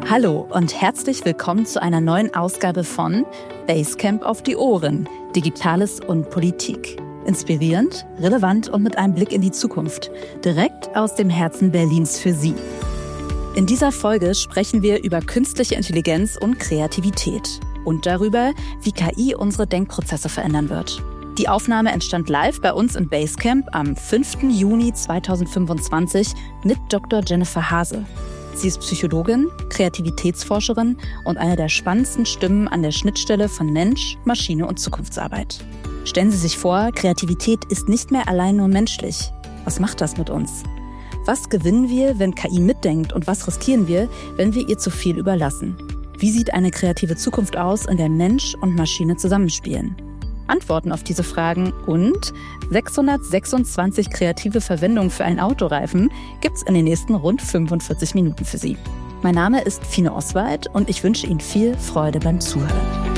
Hallo und herzlich willkommen zu einer neuen Ausgabe von Basecamp auf die Ohren, Digitales und Politik. Inspirierend, relevant und mit einem Blick in die Zukunft. Direkt aus dem Herzen Berlins für Sie. In dieser Folge sprechen wir über künstliche Intelligenz und Kreativität und darüber, wie KI unsere Denkprozesse verändern wird. Die Aufnahme entstand live bei uns im Basecamp am 5. Juni 2025 mit Dr. Jennifer Hase. Sie ist Psychologin, Kreativitätsforscherin und eine der spannendsten Stimmen an der Schnittstelle von Mensch, Maschine und Zukunftsarbeit. Stellen Sie sich vor, Kreativität ist nicht mehr allein nur menschlich. Was macht das mit uns? Was gewinnen wir, wenn KI mitdenkt, und was riskieren wir, wenn wir ihr zu viel überlassen? Wie sieht eine kreative Zukunft aus, in der Mensch und Maschine zusammenspielen? Antworten auf diese Fragen und 626 kreative Verwendungen für einen Autoreifen gibt's in den nächsten rund 45 Minuten für Sie. Mein Name ist Fine Oswald und ich wünsche Ihnen viel Freude beim Zuhören.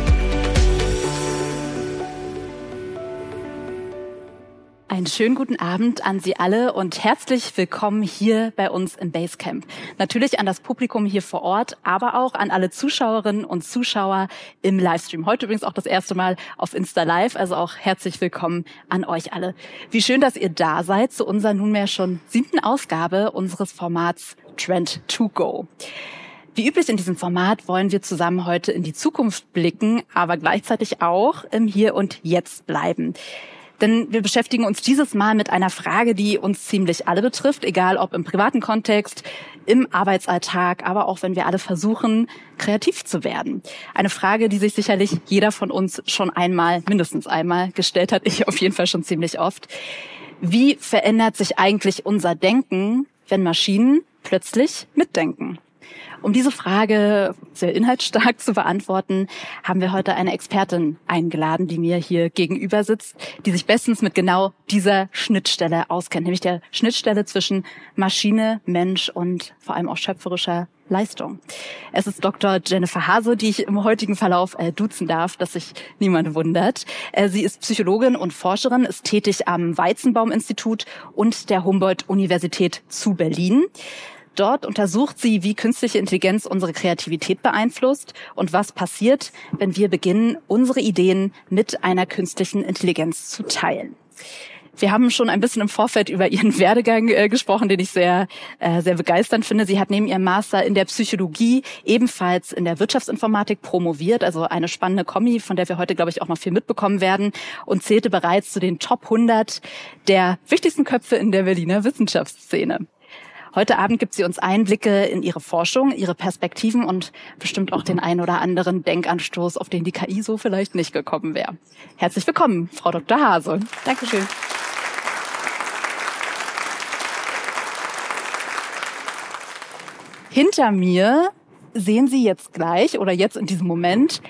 Einen schönen guten Abend an Sie alle und herzlich willkommen hier bei uns im Basecamp. Natürlich an das Publikum hier vor Ort, aber auch an alle Zuschauerinnen und Zuschauer im Livestream. Heute übrigens auch das erste Mal auf Insta Live, also auch herzlich willkommen an euch alle. Wie schön, dass ihr da seid zu unserer nunmehr schon 7. Ausgabe unseres Formats Trend to Go. Wie üblich in diesem Format wollen wir zusammen heute in die Zukunft blicken, aber gleichzeitig auch im Hier und Jetzt bleiben. Denn wir beschäftigen uns dieses Mal mit einer Frage, die uns ziemlich alle betrifft, egal ob im privaten Kontext, im Arbeitsalltag, aber auch wenn wir alle versuchen, kreativ zu werden. Eine Frage, die sich sicherlich jeder von uns schon mindestens einmal gestellt hat, ich auf jeden Fall schon ziemlich oft. Wie verändert sich eigentlich unser Denken, wenn Maschinen plötzlich mitdenken? Um diese Frage sehr inhaltsstark zu beantworten, haben wir heute eine Expertin eingeladen, die mir hier gegenüber sitzt, die sich bestens mit genau dieser Schnittstelle auskennt, nämlich der Schnittstelle zwischen Maschine, Mensch und vor allem auch schöpferischer Leistung. Es ist Dr. Jennifer Hase, die ich im heutigen Verlauf duzen darf, dass sich niemand wundert. Sie ist Psychologin und Forscherin, ist tätig am Weizenbaum-Institut und der Humboldt-Universität zu Berlin. Dort untersucht sie, wie künstliche Intelligenz unsere Kreativität beeinflusst und was passiert, wenn wir beginnen, unsere Ideen mit einer künstlichen Intelligenz zu teilen. Wir haben schon ein bisschen im Vorfeld über ihren Werdegang gesprochen, den ich sehr begeisternd finde. Sie hat neben ihrem Master in der Psychologie ebenfalls in der Wirtschaftsinformatik promoviert, also eine spannende Kombi, von der wir heute, glaube ich, auch noch viel mitbekommen werden, und zählte bereits zu den Top 100 der wichtigsten Köpfe in der Berliner Wissenschaftsszene. Heute Abend gibt sie uns Einblicke in ihre Forschung, ihre Perspektiven und bestimmt auch den einen oder anderen Denkanstoß, auf den die KI so vielleicht nicht gekommen wäre. Herzlich willkommen, Frau Dr. Hase. Dankeschön. Hinter mir sehen Sie jetzt gleich oder jetzt in diesem Moment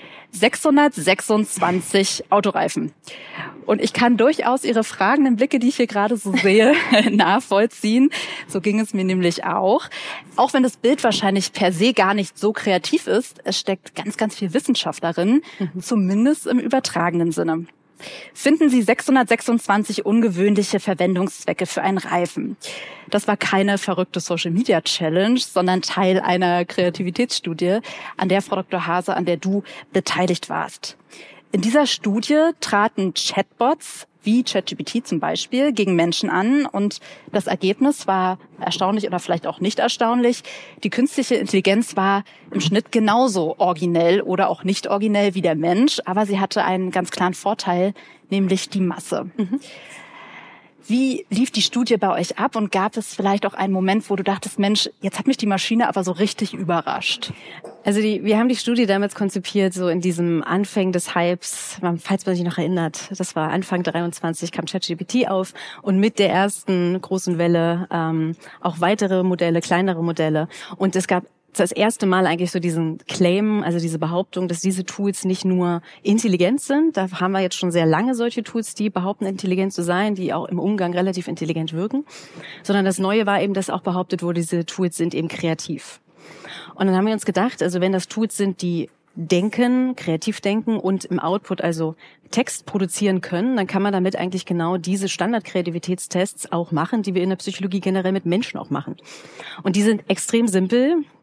626 Autoreifen. Und ich kann durchaus Ihre fragenden Blicke, die ich hier gerade so sehe, nachvollziehen. So ging es mir nämlich auch. Auch wenn das Bild wahrscheinlich per se gar nicht so kreativ ist, es steckt ganz, ganz viel Wissenschaft darin, zumindest im übertragenen Sinne. Finden Sie 626 ungewöhnliche Verwendungszwecke für einen Reifen. Das war keine verrückte Social-Media-Challenge, sondern Teil einer Kreativitätsstudie, an der Frau Dr. Hase, an der du beteiligt warst. In dieser Studie traten Chatbots, wie ChatGPT zum Beispiel, gegen Menschen an, und das Ergebnis war erstaunlich oder vielleicht auch nicht erstaunlich. Die künstliche Intelligenz war im Schnitt genauso originell oder auch nicht originell wie der Mensch, aber sie hatte einen ganz klaren Vorteil, nämlich die Masse. Wie lief die Studie bei euch ab und gab es vielleicht auch einen Moment, wo du dachtest, Mensch, jetzt hat mich die Maschine aber so richtig überrascht? Also wir haben die Studie damals konzipiert, so in diesem Anfang des Hypes, falls man sich noch erinnert, das war Anfang 23, kam ChatGPT auf und mit der ersten großen Welle auch weitere Modelle, kleinere Modelle, und es gab das erste Mal eigentlich so diesen Claim, also diese Behauptung, dass diese Tools nicht nur intelligent sind. Da haben wir jetzt schon sehr lange solche Tools, die behaupten, intelligent zu sein, die auch im Umgang relativ intelligent wirken. Sondern das Neue war eben, dass auch behauptet wurde, diese Tools sind eben kreativ. Und dann haben wir uns gedacht, also wenn das Tools sind, die denken, kreativ denken und im Output also Text produzieren können, dann kann man damit eigentlich genau diese Standard-Kreativitätstests auch machen, die wir in der Psychologie generell mit Menschen auch machen. Und die sind extrem simpel.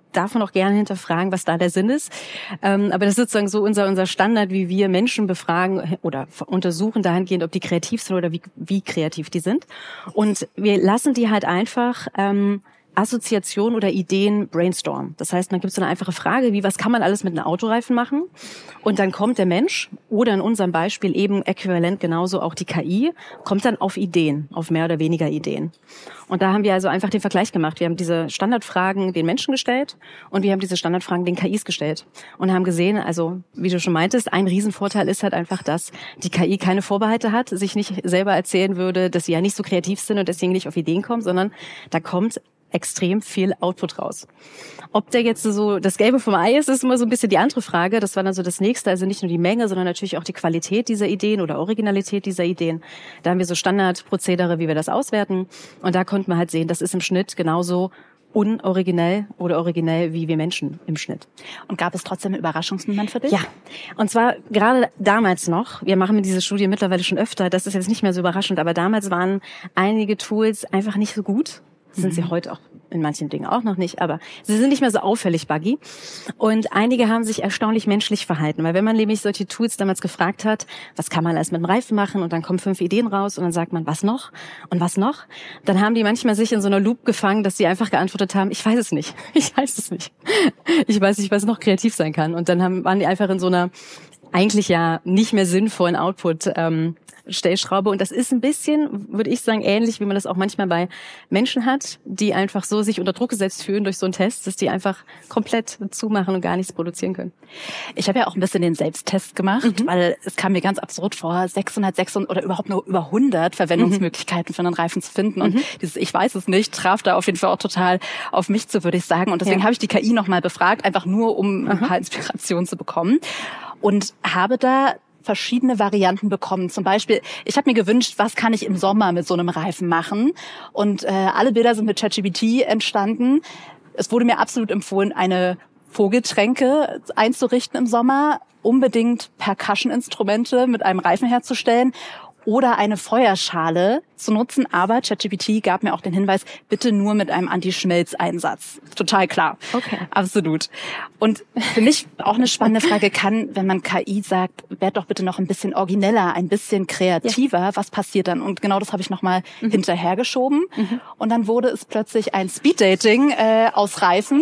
darf man auch gerne hinterfragen, was da der Sinn ist. Aber das ist sozusagen so unser Standard, wie wir Menschen befragen oder untersuchen dahingehend, ob die kreativ sind oder wie kreativ die sind. Und wir lassen die halt einfach Assoziation oder Ideen brainstormen. Das heißt, man gibt so eine einfache Frage, wie, was kann man alles mit einem Autoreifen machen? Und dann kommt der Mensch oder in unserem Beispiel eben äquivalent genauso auch die KI, kommt dann auf Ideen, auf mehr oder weniger Ideen. Und da haben wir also einfach den Vergleich gemacht. Wir haben diese Standardfragen den Menschen gestellt und wir haben diese Standardfragen den KIs gestellt und haben gesehen, also wie du schon meintest, ein Riesenvorteil ist halt einfach, dass die KI keine Vorbehalte hat, sich nicht selber erzählen würde, dass sie ja nicht so kreativ sind und deswegen nicht auf Ideen kommen, sondern da kommt extrem viel Output raus. Ob der jetzt so das Gelbe vom Ei ist immer so ein bisschen die andere Frage. Das war dann so das Nächste. Also nicht nur die Menge, sondern natürlich auch die Qualität dieser Ideen oder Originalität dieser Ideen. Da haben wir so Standardprozedere, wie wir das auswerten. Und da konnten wir halt sehen, das ist im Schnitt genauso unoriginell oder originell wie wir Menschen im Schnitt. Und gab es trotzdem einen Überraschungsmoment für dich? Ja, und zwar gerade damals noch, wir machen diese Studie mittlerweile schon öfter, das ist jetzt nicht mehr so überraschend, aber damals waren einige Tools einfach nicht so gut. Sind sie heute auch in manchen Dingen auch noch nicht, aber sie sind nicht mehr so auffällig buggy. Und einige haben sich erstaunlich menschlich verhalten, weil wenn man nämlich solche Tools damals gefragt hat, was kann man alles mit dem Reifen machen und dann kommen 5 Ideen raus und dann sagt man, was noch und was noch, dann haben die manchmal sich in so einer Loop gefangen, dass sie einfach geantwortet haben, ich weiß es nicht, ich weiß es nicht. Ich weiß nicht, was noch kreativ sein kann. Und dann waren die einfach in so einer eigentlich ja nicht mehr sinnvollen Output Stellschraube. Und das ist ein bisschen, würde ich sagen, ähnlich, wie man das auch manchmal bei Menschen hat, die einfach so sich unter Druck gesetzt fühlen durch so einen Test, dass die einfach komplett zumachen und gar nichts produzieren können. Ich habe ja auch ein bisschen den Selbsttest gemacht, weil es kam mir ganz absurd vor, 600 oder überhaupt nur über 100 Verwendungsmöglichkeiten für einen Reifen zu finden. Und dieses Ich weiß es nicht traf da auf jeden Fall auch total auf mich zu, würde ich sagen. Und deswegen habe ich die KI nochmal befragt, einfach nur, um ein paar Inspirationen zu bekommen. Und habe da verschiedene Varianten bekommen. Zum Beispiel, ich habe mir gewünscht, was kann ich im Sommer mit so einem Reifen machen? Und alle Bilder sind mit ChatGPT entstanden. Es wurde mir absolut empfohlen, eine Vogeltränke einzurichten im Sommer, unbedingt Percussion-Instrumente mit einem Reifen herzustellen oder eine Feuerschale zu nutzen. Aber ChatGPT gab mir auch den Hinweis, bitte nur mit einem Anti-Schmelz-Einsatz. Total klar. Okay. Absolut. Und für mich auch eine spannende Frage kann, wenn man KI sagt, werd doch bitte noch ein bisschen origineller, ein bisschen kreativer, was passiert dann? Und genau das habe ich nochmal hinterhergeschoben. Und dann wurde es plötzlich ein Speeddating aus Reifen.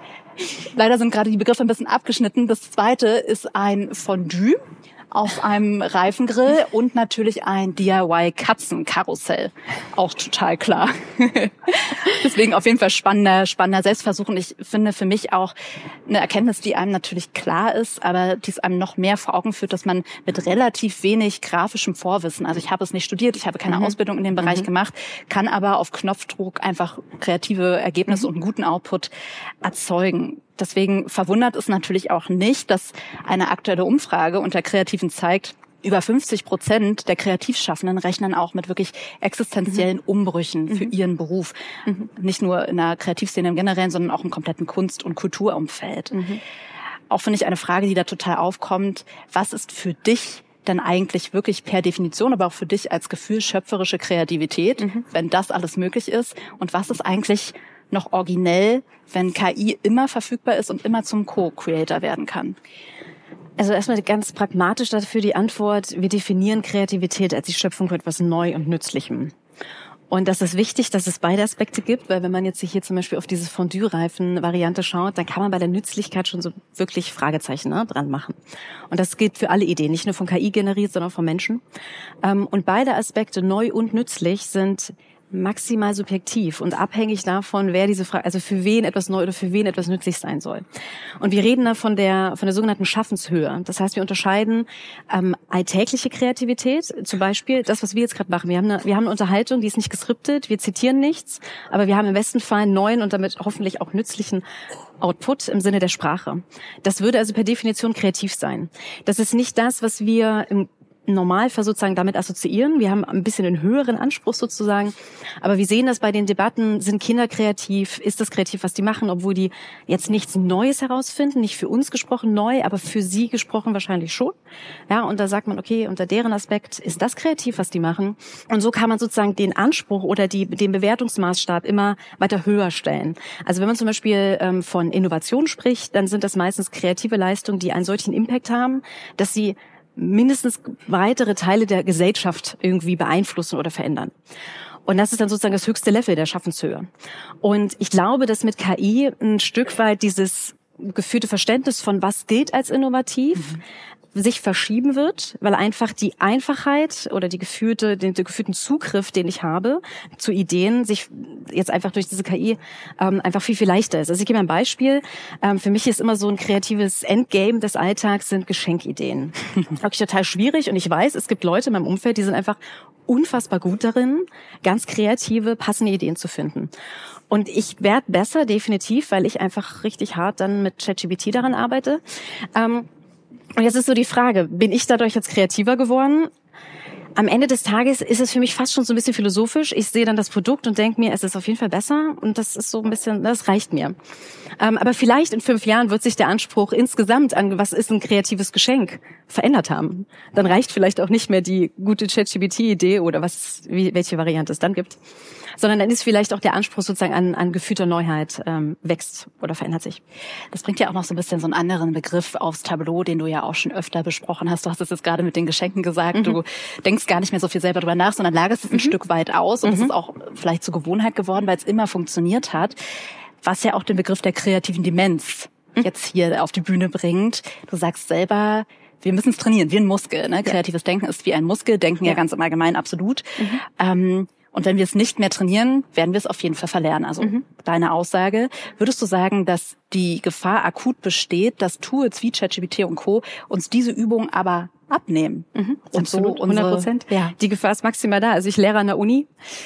Leider sind gerade die Begriffe ein bisschen abgeschnitten. Das zweite ist ein Fondue auf einem Reifengrill und natürlich ein DIY-Katzenkarussell. Auch total klar. Deswegen auf jeden Fall spannender Selbstversuch. Und ich finde für mich auch eine Erkenntnis, die einem natürlich klar ist, aber die es einem noch mehr vor Augen führt, dass man mit relativ wenig grafischem Vorwissen, also ich habe es nicht studiert, ich habe keine Ausbildung in dem Bereich gemacht, kann aber auf Knopfdruck einfach kreative Ergebnisse und einen guten Output erzeugen. Deswegen verwundert es natürlich auch nicht, dass eine aktuelle Umfrage unter Kreativen zeigt, über 50% der Kreativschaffenden rechnen auch mit wirklich existenziellen Umbrüchen für ihren Beruf. Nicht nur in der Kreativszene im Generellen, sondern auch im kompletten Kunst- und Kulturumfeld. Auch finde ich eine Frage, die da total aufkommt. Was ist für dich denn eigentlich wirklich per Definition, aber auch für dich als Gefühl schöpferische Kreativität, wenn das alles möglich ist? Und was ist eigentlich noch originell, wenn KI immer verfügbar ist und immer zum Co-Creator werden kann? Also erstmal ganz pragmatisch dafür die Antwort, wir definieren Kreativität als die Schöpfung von etwas Neu und Nützlichem. Und das ist wichtig, dass es beide Aspekte gibt, weil wenn man jetzt hier zum Beispiel auf diese Fondue-Reifen-Variante schaut, dann kann man bei der Nützlichkeit schon so wirklich Fragezeichen dran machen. Und das gilt für alle Ideen, nicht nur von KI generiert, sondern von Menschen. Und beide Aspekte, neu und nützlich, sind maximal subjektiv und abhängig davon, wer diese Frage, also für wen etwas neu oder für wen etwas nützlich sein soll. Und wir reden da von der sogenannten Schaffenshöhe. Das heißt, wir unterscheiden alltägliche Kreativität, zum Beispiel das, was wir jetzt gerade machen. Wir haben eine Unterhaltung, die ist nicht geskriptet, wir zitieren nichts, aber wir haben im besten Fall einen neuen und damit hoffentlich auch nützlichen Output im Sinne der Sprache. Das würde also per Definition kreativ sein. Das ist nicht das, was wir Normalfall sozusagen damit assoziieren. Wir haben ein bisschen einen höheren Anspruch sozusagen. Aber wir sehen das bei den Debatten, sind Kinder kreativ? Ist das kreativ, was die machen, obwohl die jetzt nichts Neues herausfinden? Nicht für uns gesprochen neu, aber für sie gesprochen wahrscheinlich schon. Ja, und da sagt man, okay, unter deren Aspekt ist das kreativ, was die machen. Und so kann man sozusagen den Anspruch oder den Bewertungsmaßstab immer weiter höher stellen. Also wenn man zum Beispiel von Innovation spricht, dann sind das meistens kreative Leistungen, die einen solchen Impact haben, dass sie mindestens weitere Teile der Gesellschaft irgendwie beeinflussen oder verändern. Und das ist dann sozusagen das höchste Level der Schaffenshöhe. Und ich glaube, dass mit KI ein Stück weit dieses geführte Verständnis von was gilt als innovativ sich verschieben wird, weil einfach die Einfachheit oder den geführten Zugriff, den ich habe zu Ideen, sich jetzt einfach durch diese KI einfach viel, viel leichter ist. Also ich gebe mal ein Beispiel. Für mich ist immer so ein kreatives Endgame des Alltags sind Geschenkideen. Wirklich total schwierig und ich weiß, es gibt Leute in meinem Umfeld, die sind einfach unfassbar gut darin, ganz kreative, passende Ideen zu finden. Und ich werde besser, definitiv, weil ich einfach richtig hart dann mit ChatGPT daran arbeite. Und jetzt ist so die Frage, bin ich dadurch jetzt kreativer geworden? Am Ende des Tages ist es für mich fast schon so ein bisschen philosophisch. Ich sehe dann das Produkt und denke mir, es ist auf jeden Fall besser und das ist so ein bisschen, das reicht mir. Aber vielleicht in 5 Jahren wird sich der Anspruch insgesamt an, was ist ein kreatives Geschenk, verändert haben. Dann reicht vielleicht auch nicht mehr die gute ChatGPT-Idee oder welche Variante es dann gibt, sondern dann ist vielleicht auch der Anspruch sozusagen an gefühlter Neuheit wächst oder verändert sich. Das bringt ja auch noch so ein bisschen so einen anderen Begriff aufs Tableau, den du ja auch schon öfter besprochen hast. Du hast es jetzt gerade mit den Geschenken gesagt. Du denkst gar nicht mehr so viel selber drüber nach, sondern lagerst es ein Stück weit aus. Und das ist auch vielleicht zur Gewohnheit geworden, weil es immer funktioniert hat. Was ja auch den Begriff der kreativen Demenz jetzt hier auf die Bühne bringt. Du sagst selber, wir müssen es trainieren, wie ein Muskel. Ne? Kreatives Denken ist wie ein Muskel, Denken ja ganz im Allgemeinen absolut. Und wenn wir es nicht mehr trainieren, werden wir es auf jeden Fall verlernen. Also deine Aussage. Würdest du sagen, dass die Gefahr akut besteht, dass Tools wie ChatGPT und Co. uns diese Übung aber abnehmen? Und absolut, so 100%. Ja. Die Gefahr ist maximal da. Also ich lehre an der Uni.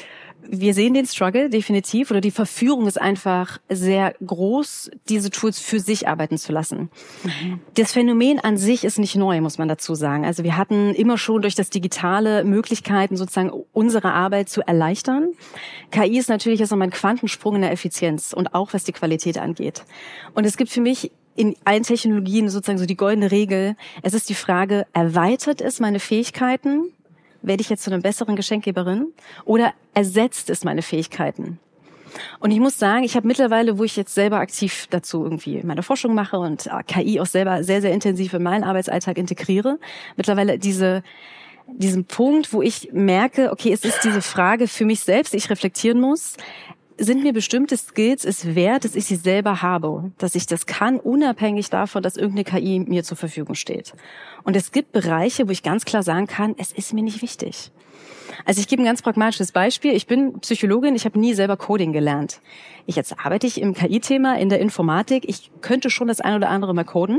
Wir sehen den Struggle definitiv oder die Verführung ist einfach sehr groß, diese Tools für sich arbeiten zu lassen. Das Phänomen an sich ist nicht neu, muss man dazu sagen. Also wir hatten immer schon durch das Digitale Möglichkeiten, sozusagen unsere Arbeit zu erleichtern. KI ist natürlich jetzt nochmal ein Quantensprung in der Effizienz und auch was die Qualität angeht. Und es gibt für mich in allen Technologien sozusagen so die goldene Regel. Es ist die Frage, erweitert es meine Fähigkeiten? Werde ich jetzt zu einer besseren Geschenkgeberin oder ersetzt es meine Fähigkeiten? Und ich muss sagen, ich habe mittlerweile, wo ich jetzt selber aktiv dazu irgendwie meine Forschung mache und KI auch selber sehr, sehr intensiv in meinen Arbeitsalltag integriere, mittlerweile diesen Punkt, wo ich merke, okay, es ist diese Frage für mich selbst, die ich reflektieren muss. Sind mir bestimmte Skills es wert, dass ich sie selber habe, dass ich das kann, unabhängig davon, dass irgendeine KI mir zur Verfügung steht. Und es gibt Bereiche, wo ich ganz klar sagen kann, es ist mir nicht wichtig. Also ich gebe ein ganz pragmatisches Beispiel. Ich bin Psychologin, ich habe nie selber Coding gelernt. Jetzt arbeite ich im KI-Thema, in der Informatik. Ich könnte schon das ein oder andere mal coden.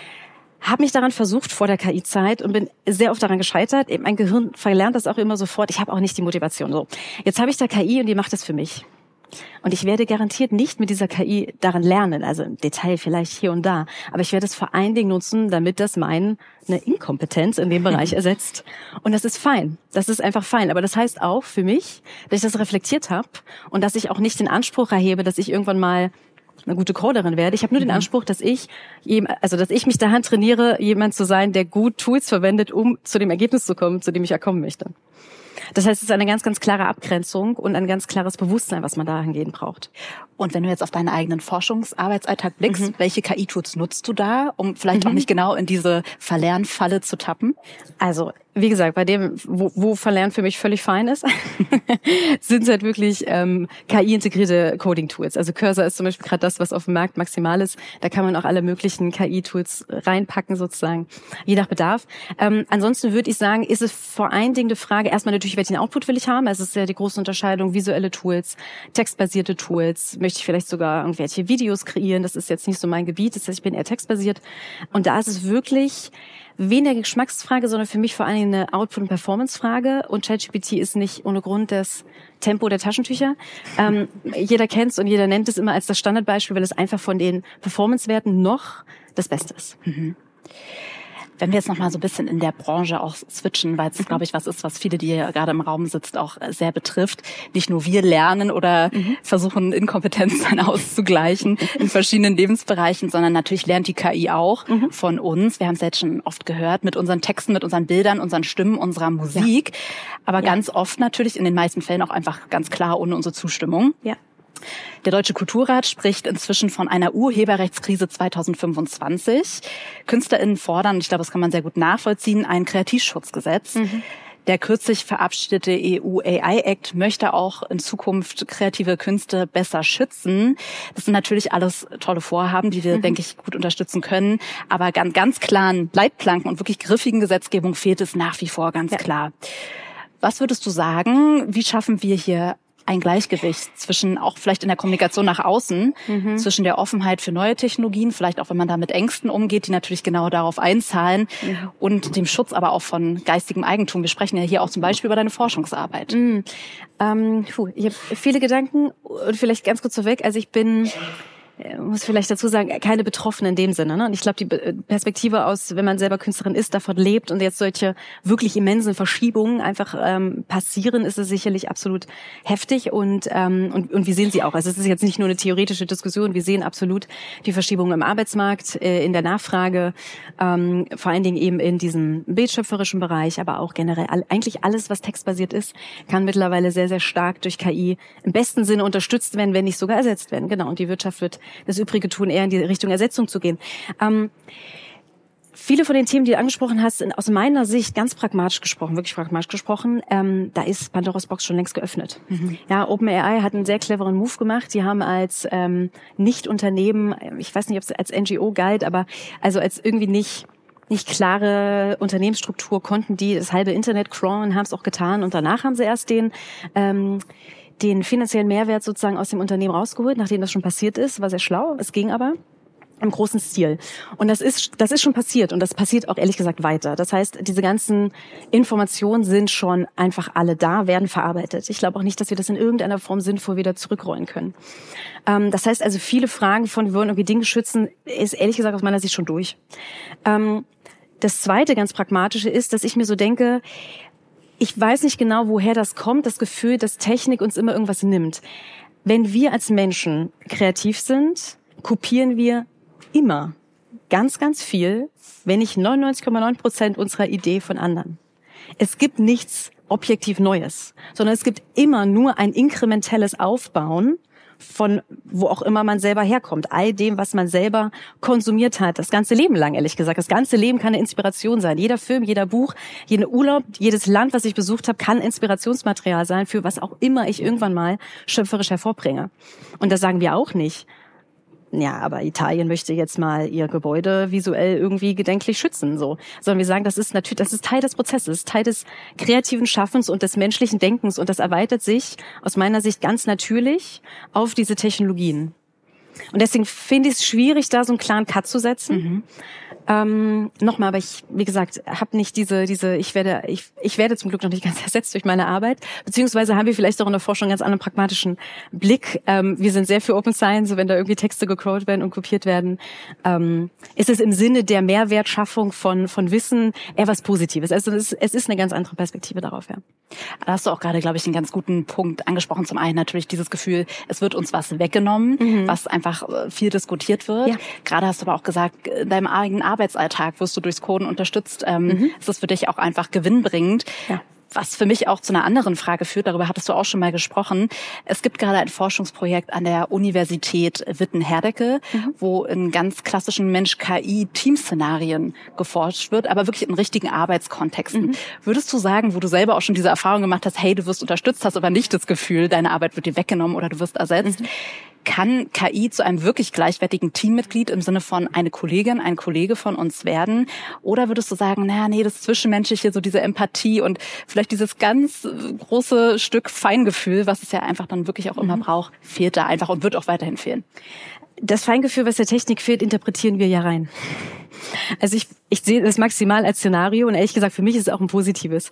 Habe mich daran versucht vor der KI-Zeit und bin sehr oft daran gescheitert. Mein Gehirn verlernt das auch immer sofort. Ich habe auch nicht die Motivation. So, jetzt habe ich da KI und die macht das für mich. Und ich werde garantiert nicht mit dieser KI daran lernen, also im Detail vielleicht hier und da, aber ich werde es vor allen Dingen nutzen, damit das meine Inkompetenz in dem Bereich ersetzt. Und das ist fein, das ist einfach fein. Aber das heißt auch für mich, dass ich das reflektiert habe und dass ich auch nicht den Anspruch erhebe, dass ich irgendwann mal eine gute Coderin werde. Ich habe nur den Anspruch, dass ich mich daran trainiere, jemand zu sein, der gut Tools verwendet, um zu dem Ergebnis zu kommen, zu dem ich ja kommen möchte. Das heißt, es ist eine ganz, ganz klare Abgrenzung und ein ganz klares Bewusstsein, was man dahingehend braucht. Und wenn du jetzt auf deinen eigenen Forschungsarbeitsalltag blickst, welche KI-Tools nutzt du da, um vielleicht auch nicht genau in diese Verlernfalle zu tappen? Also, wie gesagt, bei dem, wo Verlernen für mich völlig fein ist, sind es halt wirklich KI-integrierte Coding-Tools. Also Cursor ist zum Beispiel gerade das, was auf dem Markt maximal ist. Da kann man auch alle möglichen KI-Tools reinpacken sozusagen, je nach Bedarf. Ansonsten würde ich sagen, ist es vor allen Dingen die Frage, erstmal natürlich, welchen Output will ich haben. Es ist ja die große Unterscheidung, visuelle Tools, textbasierte Tools. Möchte ich vielleicht sogar irgendwelche Videos kreieren? Das ist jetzt nicht so mein Gebiet, das heißt, ich bin eher textbasiert. Und da ist es wirklich weniger Geschmacksfrage, sondern für mich vor allen Dingen eine Output- und Performance-Frage. Und ChatGPT ist nicht ohne Grund das Tempo der Taschentücher. Jeder kennt es und jeder nennt es immer als das Standardbeispiel, weil es einfach von den Performance-Werten noch das Beste ist. Wenn wir jetzt noch mal so ein bisschen in der Branche auch switchen, weil es, glaube ich, was ist, was viele, die hier gerade im Raum sitzt, auch sehr betrifft. Nicht nur wir lernen oder versuchen, Inkompetenz dann auszugleichen in verschiedenen Lebensbereichen, sondern natürlich lernt die KI auch von uns. Wir haben es jetzt schon oft gehört, mit unseren Texten, mit unseren Bildern, unseren Stimmen, unserer Musik. Aber ganz oft natürlich, in den meisten Fällen auch einfach ganz klar ohne unsere Zustimmung. Ja. Der Deutsche Kulturrat spricht inzwischen von einer Urheberrechtskrise 2025. KünstlerInnen fordern, ich glaube, das kann man sehr gut nachvollziehen, ein Kreativschutzgesetz. Der kürzlich verabschiedete EU-AI-Act möchte auch in Zukunft kreative Künste besser schützen. Das sind natürlich alles tolle Vorhaben, die wir, denke ich, gut unterstützen können. Aber ganz klaren Leitplanken und wirklich griffigen Gesetzgebung fehlt es nach wie vor ganz klar. Was würdest du sagen, wie schaffen wir hier ein Gleichgewicht zwischen, auch vielleicht in der Kommunikation nach außen, zwischen der Offenheit für neue Technologien, vielleicht auch wenn man da mit Ängsten umgeht, die natürlich genau darauf einzahlen, und dem Schutz aber auch von geistigem Eigentum. Wir sprechen ja hier auch zum Beispiel über deine Forschungsarbeit. Ich habe viele Gedanken und vielleicht ganz kurz vorweg, also ich muss vielleicht dazu sagen, keine Betroffene in dem Sinne. Ne? Und ich glaube, die Perspektive aus, wenn man selber Künstlerin ist, davon lebt und jetzt solche wirklich immensen Verschiebungen einfach passieren, ist es sicherlich absolut heftig und wir sehen sie auch. Also es ist jetzt nicht nur eine theoretische Diskussion, wir sehen absolut die Verschiebungen im Arbeitsmarkt, in der Nachfrage, vor allen Dingen eben in diesem bildschöpferischen Bereich, aber auch generell eigentlich alles, was textbasiert ist, kann mittlerweile sehr, sehr stark durch KI im besten Sinne unterstützt werden, wenn nicht sogar ersetzt werden. Genau, und die Wirtschaft wird das Übrige tun, eher in die Richtung Ersetzung zu gehen. Viele von den Themen, die du angesprochen hast, sind aus meiner Sicht ganz pragmatisch gesprochen, wirklich pragmatisch gesprochen. Da ist Pandoras Box schon längst geöffnet. Ja, OpenAI hat einen sehr cleveren Move gemacht. Die haben als Nicht-Unternehmen, ich weiß nicht, ob es als NGO galt, aber also als irgendwie nicht klare Unternehmensstruktur, konnten die das halbe Internet crawlen, haben es auch getan und danach haben sie erst den finanziellen Mehrwert sozusagen aus dem Unternehmen rausgeholt, nachdem das schon passiert ist. War sehr schlau. Es ging aber im großen Stil. Und das ist schon passiert und das passiert auch ehrlich gesagt weiter. Das heißt, diese ganzen Informationen sind schon einfach alle da, werden verarbeitet. Ich glaube auch nicht, dass wir das in irgendeiner Form sinnvoll wieder zurückrollen können. Das heißt also, viele Fragen von, wir wollen irgendwie Dinge schützen, ist ehrlich gesagt aus meiner Sicht schon durch. Das zweite ganz Pragmatische ist, dass ich mir so denke, ich weiß nicht genau, woher das kommt, das Gefühl, dass Technik uns immer irgendwas nimmt. Wenn wir als Menschen kreativ sind, kopieren wir immer ganz, ganz viel, wenn nicht 99,9% unserer Idee von anderen. Es gibt nichts objektiv Neues, sondern es gibt immer nur ein inkrementelles Aufbauen von wo auch immer man selber herkommt, all dem, was man selber konsumiert hat, das ganze Leben lang, ehrlich gesagt. Das ganze Leben kann eine Inspiration sein. Jeder Film, jeder Buch, jeden Urlaub, jedes Land, was ich besucht habe, kann Inspirationsmaterial sein für was auch immer ich irgendwann mal schöpferisch hervorbringe. Und das sagen wir auch nicht. Ja, aber Italien möchte jetzt mal ihr Gebäude visuell irgendwie gedenklich schützen, so. Sondern wir sagen, das ist Teil des Prozesses, Teil des kreativen Schaffens und des menschlichen Denkens und das erweitert sich aus meiner Sicht ganz natürlich auf diese Technologien. Und deswegen finde ich es schwierig, da so einen klaren Cut zu setzen. Nochmal, aber ich, wie gesagt, habe nicht ich werde zum Glück noch nicht ganz ersetzt durch meine Arbeit, beziehungsweise haben wir vielleicht auch in der Forschung einen ganz anderen pragmatischen Blick. Wir sind sehr für Open Science, wenn da irgendwie Texte gecrawlt werden und kopiert werden, ist es im Sinne der Mehrwertschaffung von Wissen eher was Positives. Also es ist eine ganz andere Perspektive darauf, ja. Da hast du auch gerade, glaube ich, einen ganz guten Punkt angesprochen. Zum einen natürlich dieses Gefühl, es wird uns was weggenommen, was einfach viel diskutiert wird. Ja. Gerade hast du aber auch gesagt, in deinem eigenen Arbeitsalltag wirst du durchs Coden unterstützt. Es ist für dich auch einfach gewinnbringend. Ja. Was für mich auch zu einer anderen Frage führt, darüber hattest du auch schon mal gesprochen. Es gibt gerade ein Forschungsprojekt an der Universität Witten-Herdecke, wo in ganz klassischen Mensch-KI-Teamszenarien geforscht wird, aber wirklich in richtigen Arbeitskontexten. Würdest du sagen, wo du selber auch schon diese Erfahrung gemacht hast, hey, du wirst unterstützt, hast aber nicht das Gefühl, deine Arbeit wird dir weggenommen oder du wirst ersetzt, kann KI zu einem wirklich gleichwertigen Teammitglied im Sinne von eine Kollegin, ein Kollege von uns werden? Oder würdest du sagen, das Zwischenmenschliche, so diese Empathie und vielleicht dieses ganz große Stück Feingefühl, was es ja einfach dann wirklich auch immer braucht, fehlt da einfach und wird auch weiterhin fehlen? Das Feingefühl, was der Technik fehlt, interpretieren wir ja rein. Also ich sehe das maximal als Szenario und ehrlich gesagt, für mich ist es auch ein positives.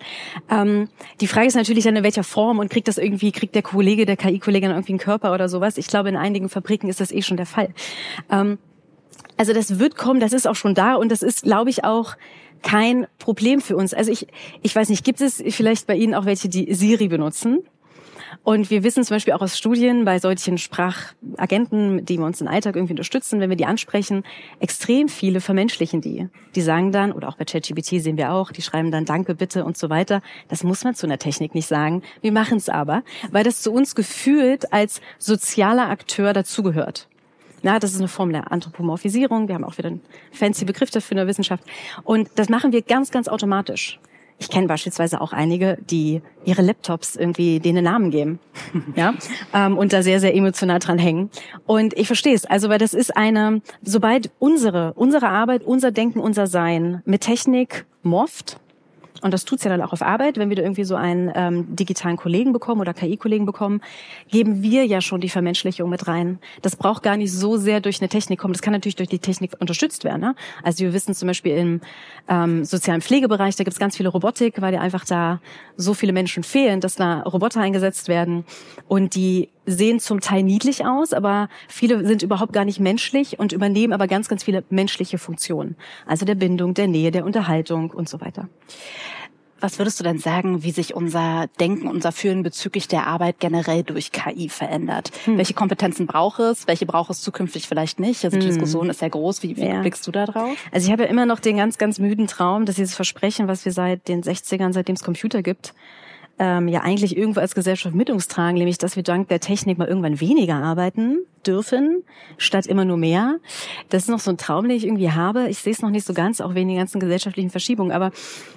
Die Frage ist natürlich dann, in welcher Form und kriegt der Kollege, der KI-Kollege dann irgendwie einen Körper oder sowas? Ich glaube, in einigen Fabriken ist das schon der Fall. Also das wird kommen, das ist auch schon da und das ist, glaube ich, auch kein Problem für uns. Also ich weiß nicht, gibt es vielleicht bei Ihnen auch welche, die Siri benutzen? Und wir wissen zum Beispiel auch aus Studien bei solchen Sprachagenten, die wir uns im Alltag irgendwie unterstützen, wenn wir die ansprechen, extrem viele vermenschlichen die. Die sagen dann, oder auch bei ChatGPT sehen wir auch, die schreiben dann Danke, bitte und so weiter. Das muss man zu einer Technik nicht sagen. Wir machen es aber, weil das zu uns gefühlt als sozialer Akteur dazugehört. Ja, das ist eine Form der Anthropomorphisierung. Wir haben auch wieder einen fancy Begriff dafür in der Wissenschaft. Und das machen wir ganz, ganz automatisch. Ich kenne beispielsweise auch einige, die ihre Laptops irgendwie denen Namen geben, ja, und da sehr, sehr emotional dran hängen. Und ich verstehe es, also weil das ist sobald unsere Arbeit, unser Denken, unser Sein mit Technik morpht, und das tut's ja dann auch auf Arbeit, wenn wir da irgendwie so einen digitalen Kollegen bekommen oder KI-Kollegen bekommen, geben wir ja schon die Vermenschlichung mit rein. Das braucht gar nicht so sehr durch eine Technik kommen. Das kann natürlich durch die Technik unterstützt werden. Ne? Also wir wissen zum Beispiel im sozialen Pflegebereich, da gibt's ganz viele Robotik, weil ja einfach da so viele Menschen fehlen, dass da Roboter eingesetzt werden. Und die sehen zum Teil niedlich aus, aber viele sind überhaupt gar nicht menschlich und übernehmen aber ganz, ganz viele menschliche Funktionen. Also der Bindung, der Nähe, der Unterhaltung und so weiter. Was würdest du denn sagen, wie sich unser Denken, unser Fühlen bezüglich der Arbeit generell durch KI verändert? Welche Kompetenzen braucht es? Welche braucht es zukünftig vielleicht nicht? Also die Diskussion ist sehr groß. Wie blickst du da drauf? Also ich habe ja immer noch den ganz, ganz müden Traum, dass dieses Versprechen, was wir seit den 60ern, seitdem es Computer gibt, ja eigentlich irgendwo als Gesellschaft mit uns tragen, nämlich dass wir dank der Technik mal irgendwann weniger arbeiten dürfen, statt immer nur mehr. Das ist noch so ein Traum, den ich irgendwie habe. Ich sehe es noch nicht so ganz, auch wegen den ganzen gesellschaftlichen Verschiebungen. Aber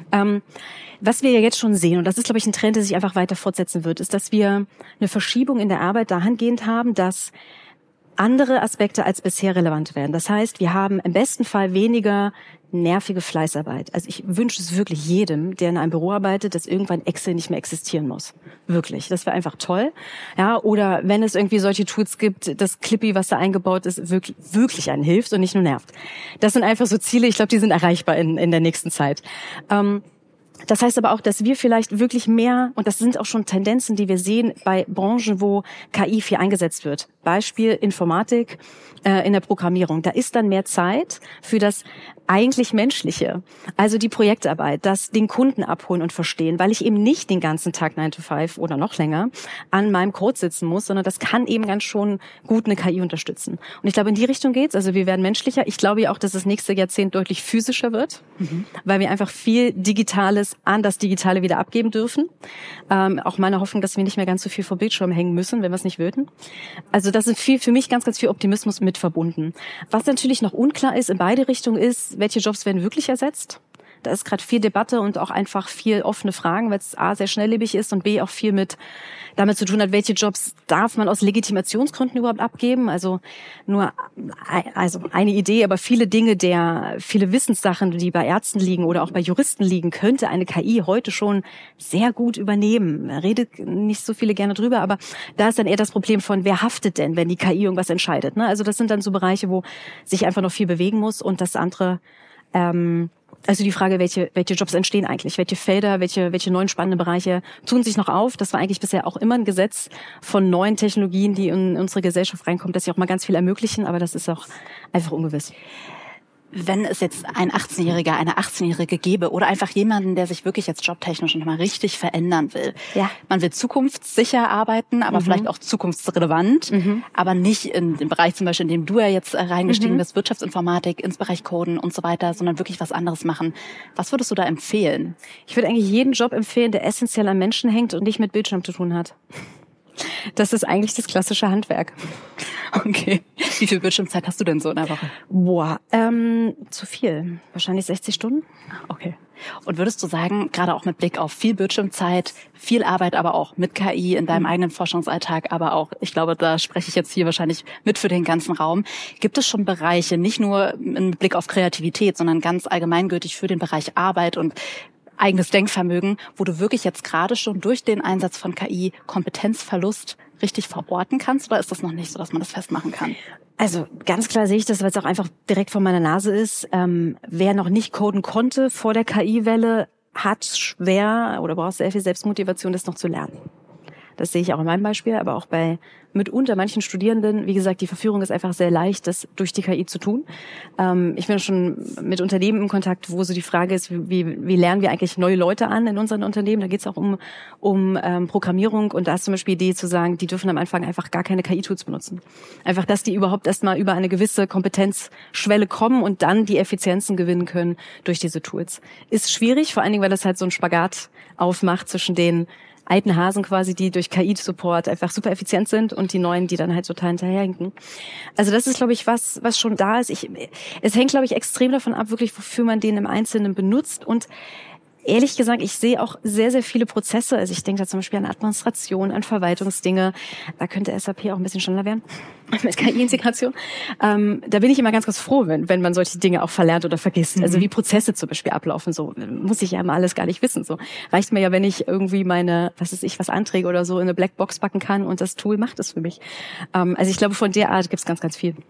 was wir ja jetzt schon sehen, und das ist, glaube ich, ein Trend, der sich einfach weiter fortsetzen wird, ist, dass wir eine Verschiebung in der Arbeit dahingehend haben, dass andere Aspekte als bisher relevant werden. Das heißt, wir haben im besten Fall weniger nervige Fleißarbeit. Also ich wünsche es wirklich jedem, der in einem Büro arbeitet, dass irgendwann Excel nicht mehr existieren muss. Wirklich. Das wäre einfach toll. Ja, oder wenn es irgendwie solche Tools gibt, das Clippy, was da eingebaut ist, wirklich einen hilft und nicht nur nervt. Das sind einfach so Ziele, ich glaube, die sind erreichbar in der nächsten Zeit. Das heißt aber auch, dass wir vielleicht wirklich mehr, und das sind auch schon Tendenzen, die wir sehen bei Branchen, wo KI viel eingesetzt wird. Beispiel Informatik in der Programmierung. Da ist dann mehr Zeit für das eigentlich Menschliche. Also die Projektarbeit, das den Kunden abholen und verstehen, weil ich eben nicht den ganzen Tag 9 to 5 oder noch länger an meinem Code sitzen muss, sondern das kann eben ganz schon gut eine KI unterstützen. Und ich glaube, in die Richtung geht's. Also wir werden menschlicher. Ich glaube ja auch, dass das nächste Jahrzehnt deutlich physischer wird, weil wir einfach viel Digitales an das Digitale wieder abgeben dürfen. Auch meine Hoffnung, dass wir nicht mehr ganz so viel vor Bildschirm hängen müssen, wenn wir es nicht würden. Also das ist für mich ganz, ganz viel Optimismus mit verbunden. Was natürlich noch unklar ist in beide Richtungen ist, welche Jobs werden wirklich ersetzt? Da ist gerade viel Debatte und auch einfach viel offene Fragen, weil es A, sehr schnelllebig ist und B, auch viel damit zu tun hat, welche Jobs darf man aus Legitimationsgründen überhaupt abgeben. Also eine Idee, aber viele Wissenssachen, die bei Ärzten liegen oder auch bei Juristen liegen, könnte eine KI heute schon sehr gut übernehmen. Da redet nicht so viele gerne drüber, aber da ist dann eher das Problem von, wer haftet denn, wenn die KI irgendwas entscheidet? Ne? Also das sind dann so Bereiche, wo sich einfach noch viel bewegen muss und das andere, also die Frage, welche Jobs entstehen eigentlich, welche Felder, welche neuen spannenden Bereiche tun sich noch auf. Das war eigentlich bisher auch immer ein Gesetz von neuen Technologien, die in unsere Gesellschaft reinkommen, dass sie auch mal ganz viel ermöglichen, aber das ist auch einfach ungewiss. Wenn es jetzt ein 18-Jähriger, eine 18-Jährige gäbe oder einfach jemanden, der sich wirklich jetzt jobtechnisch noch mal richtig verändern will. Ja. Man will zukunftssicher arbeiten, aber vielleicht auch zukunftsrelevant, aber nicht in dem Bereich zum Beispiel, in dem du ja jetzt reingestiegen bist, Wirtschaftsinformatik, ins Bereich Coden und so weiter, sondern wirklich was anderes machen. Was würdest du da empfehlen? Ich würde eigentlich jeden Job empfehlen, der essentiell am Menschen hängt und nicht mit Bildschirm zu tun hat. Das ist eigentlich das klassische Handwerk. Okay. Wie viel Bildschirmzeit hast du denn so in der Woche? Boah, zu viel. Wahrscheinlich 60 Stunden. Okay. Und würdest du sagen, gerade auch mit Blick auf viel Bildschirmzeit, viel Arbeit, aber auch mit KI in deinem eigenen Forschungsalltag, aber auch, ich glaube, da spreche ich jetzt hier wahrscheinlich mit für den ganzen Raum, gibt es schon Bereiche, nicht nur mit Blick auf Kreativität, sondern ganz allgemeingültig für den Bereich Arbeit und eigenes Denkvermögen, wo du wirklich jetzt gerade schon durch den Einsatz von KI Kompetenzverlust richtig verorten kannst, oder ist das noch nicht so, dass man das festmachen kann? Also ganz klar sehe ich das, weil es auch einfach direkt vor meiner Nase ist. Wer noch nicht coden konnte vor der KI-Welle, hat schwer oder braucht sehr viel Selbstmotivation, das noch zu lernen. Das sehe ich auch in meinem Beispiel, aber auch bei mitunter manchen Studierenden, wie gesagt, die Verführung ist einfach sehr leicht, das durch die KI zu tun. Ich bin schon mit Unternehmen im Kontakt, wo so die Frage ist, wie lernen wir eigentlich neue Leute an in unseren Unternehmen? Da geht es auch um Programmierung, und da ist zum Beispiel die Idee zu sagen, die dürfen am Anfang einfach gar keine KI-Tools benutzen. Einfach, dass die überhaupt erstmal über eine gewisse Kompetenzschwelle kommen und dann die Effizienzen gewinnen können durch diese Tools. Ist schwierig, vor allen Dingen, weil das halt so ein Spagat aufmacht zwischen den alten Hasen quasi, die durch KI-Support einfach super effizient sind, und die neuen, die dann halt total hinterherhinken. Also das ist, glaube ich, was schon da ist. Es hängt, glaube ich, extrem davon ab, wirklich, wofür man den im Einzelnen benutzt. Und ehrlich gesagt, ich sehe auch sehr, sehr viele Prozesse. Also ich denke da zum Beispiel an Administration, an Verwaltungsdinge. Da könnte SAP auch ein bisschen schneller werden mit KI-Integration. Da bin ich immer ganz, ganz froh, wenn man solche Dinge auch verlernt oder vergisst. Also wie Prozesse zum Beispiel ablaufen, so muss ich ja immer alles gar nicht wissen. So reicht mir ja, wenn ich irgendwie meine, was Anträge oder so in eine Blackbox packen kann, und das Tool macht es für mich. Also ich glaube, von der Art gibt es ganz, ganz viel.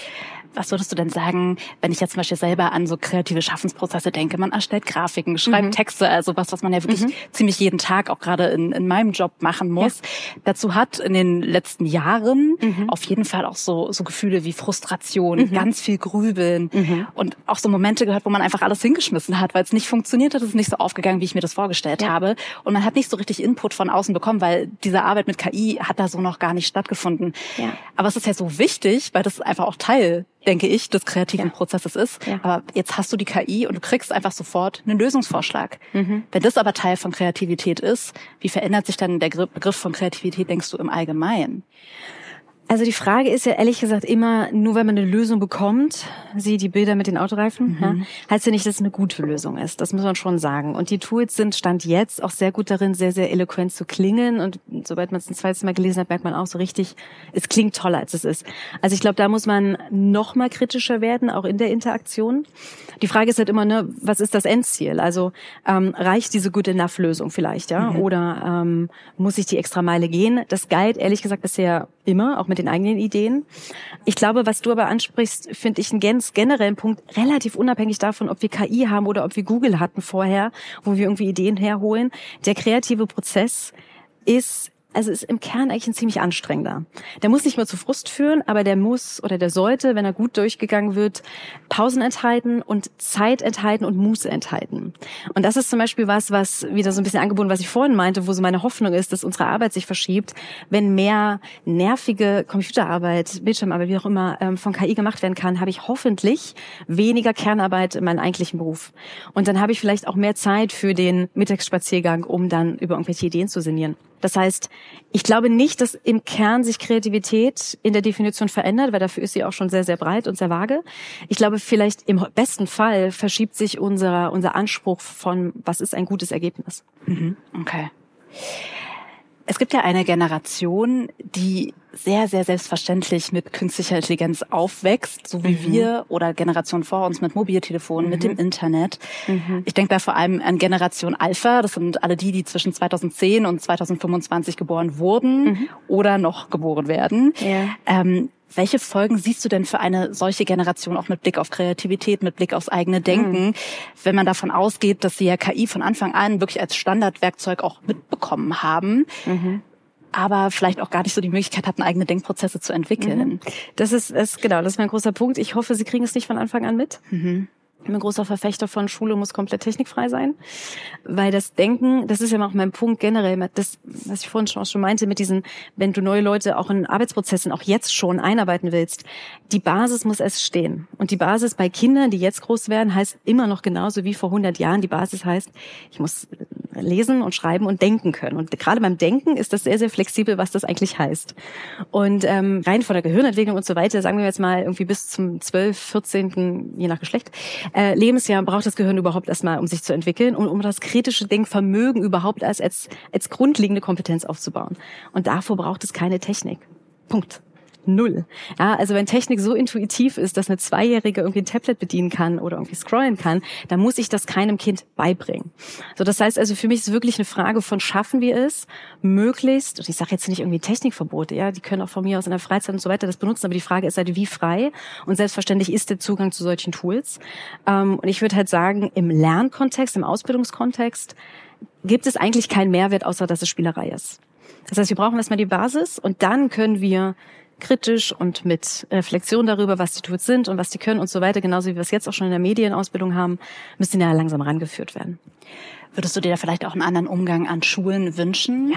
Was würdest du denn sagen, wenn ich jetzt zum Beispiel selber an so kreative Schaffensprozesse denke? Man erstellt Grafiken, schreibt Texte, also was man ja wirklich ziemlich jeden Tag auch gerade in meinem Job machen muss. Ja. Dazu hat in den letzten Jahren auf jeden Fall auch so Gefühle wie Frustration, ganz viel Grübeln und auch so Momente gehört, wo man einfach alles hingeschmissen hat, weil es nicht funktioniert hat, es ist nicht so aufgegangen, wie ich mir das vorgestellt habe. Und man hat nicht so richtig Input von außen bekommen, weil diese Arbeit mit KI hat da so noch gar nicht stattgefunden. Ja. Aber es ist ja so wichtig, weil das einfach auch Teil, denke ich, des kreativen Prozesses ist. Ja. Aber jetzt hast du die KI und du kriegst einfach sofort einen Lösungsvorschlag. Wenn das aber Teil von Kreativität ist, wie verändert sich dann der Begriff von Kreativität, denkst du, im Allgemeinen? Also die Frage ist ja ehrlich gesagt immer, nur wenn man eine Lösung bekommt, sieh die Bilder mit den Autoreifen, ja, heißt ja nicht, dass es eine gute Lösung ist. Das muss man schon sagen. Und die Tools sind Stand jetzt auch sehr gut darin, sehr, sehr eloquent zu klingen. Und sobald man es ein zweites Mal gelesen hat, merkt man auch so richtig, es klingt toller, als es ist. Also ich glaube, da muss man noch mal kritischer werden, auch in der Interaktion. Die Frage ist halt immer, ne, was ist das Endziel? Also reicht diese Good-Enough-Lösung vielleicht, ja? Oder muss ich die extra Meile gehen? Das galt ehrlich gesagt bisher immer, auch mit den eigenen Ideen. Ich glaube, was du aber ansprichst, finde ich einen ganz generellen Punkt, relativ unabhängig davon, ob wir KI haben oder ob wir Google hatten vorher, wo wir irgendwie Ideen herholen. Der kreative Prozess ist im Kern eigentlich ein ziemlich anstrengender. Der muss nicht mehr zu Frust führen, aber der muss oder der sollte, wenn er gut durchgegangen wird, Pausen enthalten und Zeit enthalten und Muße enthalten. Und das ist zum Beispiel was wieder so ein bisschen angeboten, was ich vorhin meinte, wo so meine Hoffnung ist, dass unsere Arbeit sich verschiebt, wenn mehr nervige Computerarbeit, Bildschirmarbeit, wie auch immer, von KI gemacht werden kann, habe ich hoffentlich weniger Kernarbeit in meinem eigentlichen Beruf. Und dann habe ich vielleicht auch mehr Zeit für den Mittagsspaziergang, um dann über irgendwelche Ideen zu sinnieren. Das heißt, ich glaube nicht, dass im Kern sich Kreativität in der Definition verändert, weil dafür ist sie auch schon sehr, sehr breit und sehr vage. Ich glaube, vielleicht im besten Fall verschiebt sich unser Anspruch von, was ist ein gutes Ergebnis. Okay. Es gibt ja eine Generation, die sehr, sehr selbstverständlich mit künstlicher Intelligenz aufwächst, so wie wir oder Generationen vor uns mit Mobiltelefonen, mit dem Internet. Ich denke da vor allem an Generation Alpha. Das sind alle die zwischen 2010 und 2025 geboren wurden oder noch geboren werden. Ja. Welche Folgen siehst du denn für eine solche Generation auch mit Blick auf Kreativität, mit Blick aufs eigene Denken, wenn man davon ausgeht, dass sie ja KI von Anfang an wirklich als Standardwerkzeug auch mitbekommen haben, aber vielleicht auch gar nicht so die Möglichkeit hatten, eigene Denkprozesse zu entwickeln? Das ist mein großer Punkt. Ich hoffe, sie kriegen es nicht von Anfang an mit. Ich bin ein großer Verfechter von, Schule muss komplett technikfrei sein, weil das Denken, das ist ja auch mein Punkt generell, das, was ich vorhin schon meinte, mit diesen, wenn du neue Leute auch in Arbeitsprozessen auch jetzt schon einarbeiten willst, die Basis muss erst stehen. Und die Basis bei Kindern, die jetzt groß werden, heißt immer noch genauso wie vor 100 Jahren. Die Basis heißt, ich muss lesen und schreiben und denken können. Und gerade beim Denken ist das sehr, sehr flexibel, was das eigentlich heißt. Und rein von der Gehirnentwicklung und so weiter, sagen wir jetzt mal irgendwie bis zum 12., 14., je nach Geschlecht, Lebensjahr braucht das Gehirn überhaupt erstmal, um sich zu entwickeln und um das kritische Denkvermögen überhaupt als grundlegende Kompetenz aufzubauen. Und davor braucht es keine Technik. Punkt. Null. Ja, also wenn Technik so intuitiv ist, dass eine Zweijährige irgendwie ein Tablet bedienen kann oder irgendwie scrollen kann, dann muss ich das keinem Kind beibringen. So, das heißt also, für mich ist es wirklich eine Frage von, schaffen wir es, möglichst, und ich sage jetzt nicht irgendwie Technikverbote, ja, die können auch von mir aus in der Freizeit und so weiter das benutzen, aber die Frage ist halt, wie frei und selbstverständlich ist der Zugang zu solchen Tools. Und ich würde halt sagen, im Lernkontext, im Ausbildungskontext gibt es eigentlich keinen Mehrwert, außer dass es Spielerei ist. Das heißt, wir brauchen erstmal die Basis und dann können wir kritisch und mit Reflexion darüber, was die Tools sind und was die können und so weiter, genauso wie wir es jetzt auch schon in der Medienausbildung haben, müssen die ja langsam rangeführt werden. Würdest du dir da vielleicht auch einen anderen Umgang an Schulen wünschen?